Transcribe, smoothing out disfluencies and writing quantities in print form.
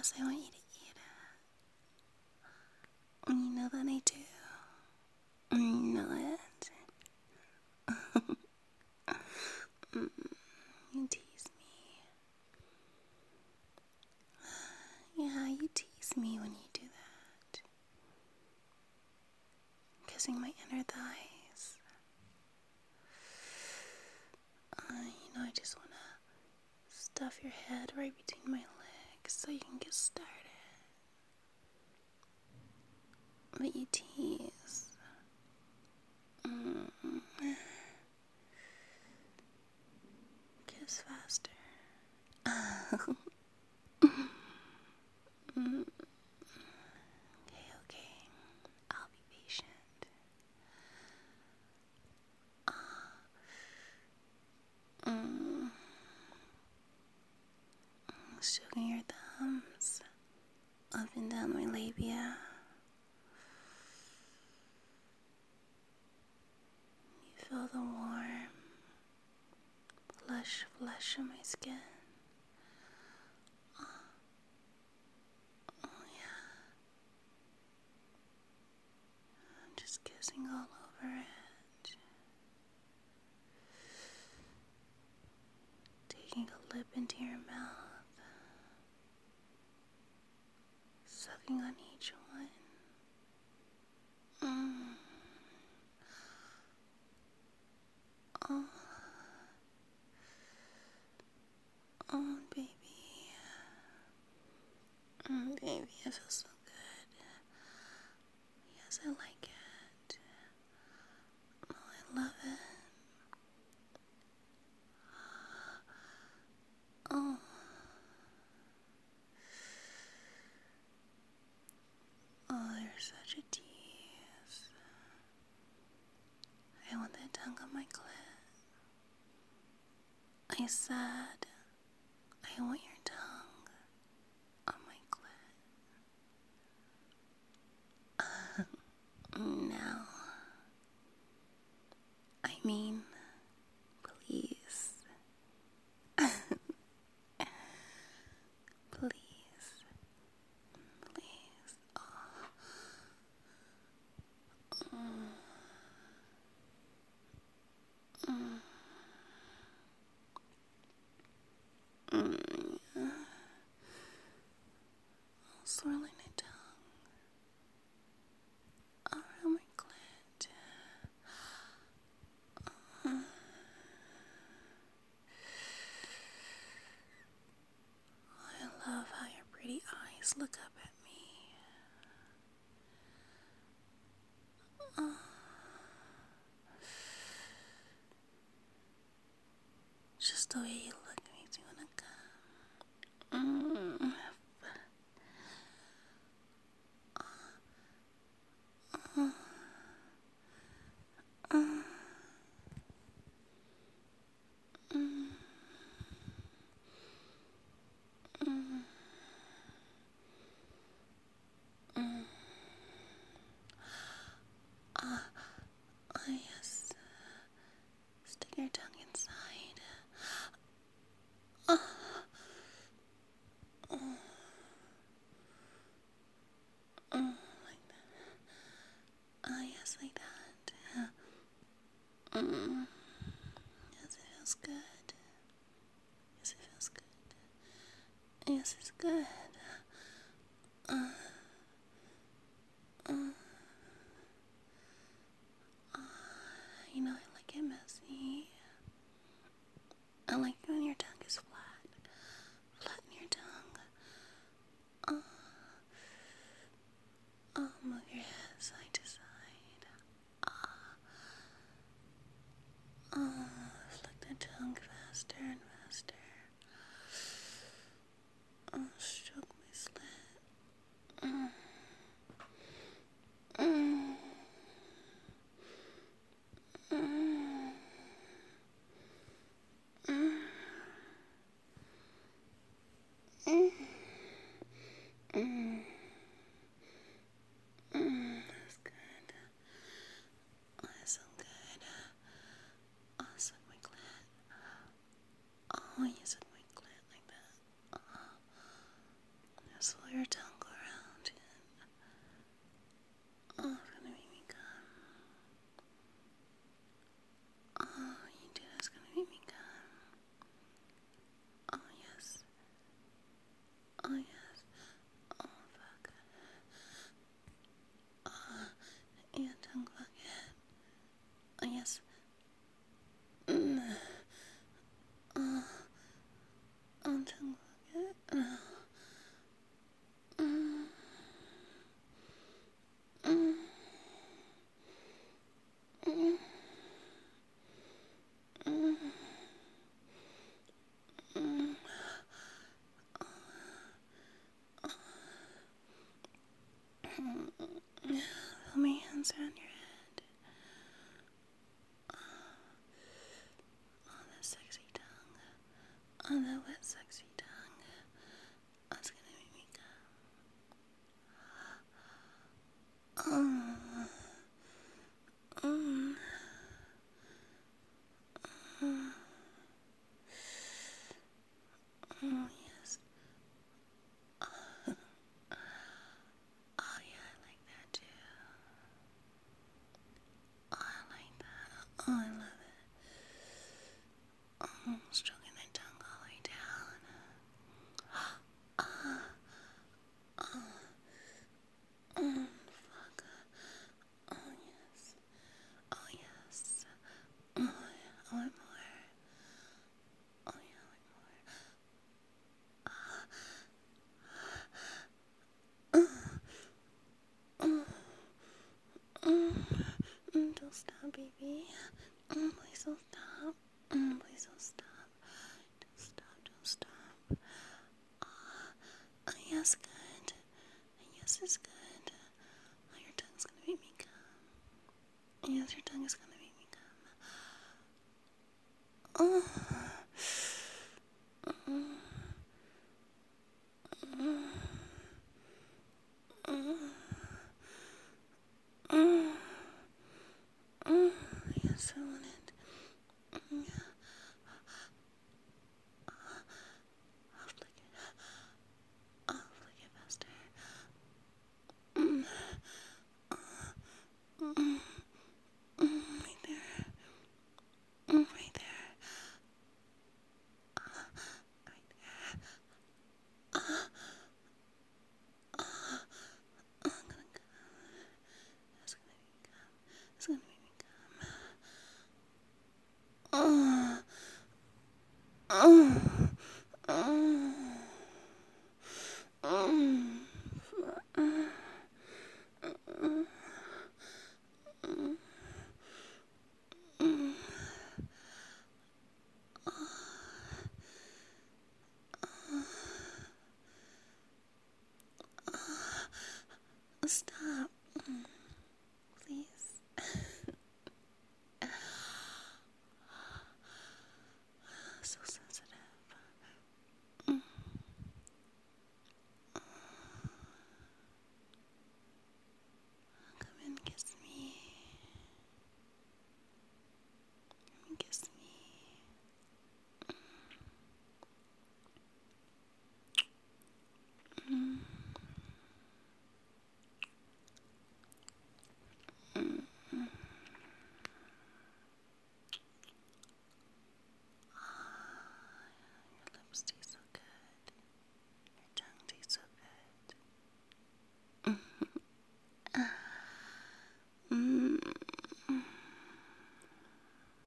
Yes, I want you to eat it. You know that I do. You know it. You tease me. Yeah, you tease me when you do that. Kissing my inner thighs. I just want to stuff your head right between my legs so you can get started. But you tease. Kiss faster. Okay. I'll be patient. Stroking your thumbs up and down my labia. You feel the warm, lush flesh on my skin. Oh yeah. I'm just kissing all over it. Taking a lip into your mouth. Sucking on each one. Oh. Oh, baby. Baby, it feels so good. Yes, I like it. Oh, I love it. Oh. Oh, you're such a tease. I want that tongue on my clit. I said, I want your tongue on my clit. Now. I mean, please. Please. Please. Swirling my tongue around my clit. I love how your pretty eyes look up at me. Just the way you look makes me wanna come. Oh yes. Stick your tongue inside. Like that. Oh yes, like that. Yes, it feels good. Yes, it feels good. Yes, it's good. I like it messy. I like it when your tongue is flat. Flatten your tongue. Move your head side to side. Flick the tongue faster and faster. Stroke arms around your head. Oh, that sexy tongue. Oh, that wet, sexy tongue. That's gonna make me come. Oh, yes. Oh, yeah, I like that too. Oh, I like that. Oh, I love it. Oh, stroking my tongue all the way down. Fuck. Oh, yes. Oh, yes. Oh, yeah. I want more. Oh, yeah, I want more. Don't stop, baby. Please don't stop. Please don't stop. Don't stop, don't stop. Oh, yes, good. Yes, it's good. Oh, your tongue's gonna make me come. Yes, your tongue is gonna make me come. Oh. Yes, I want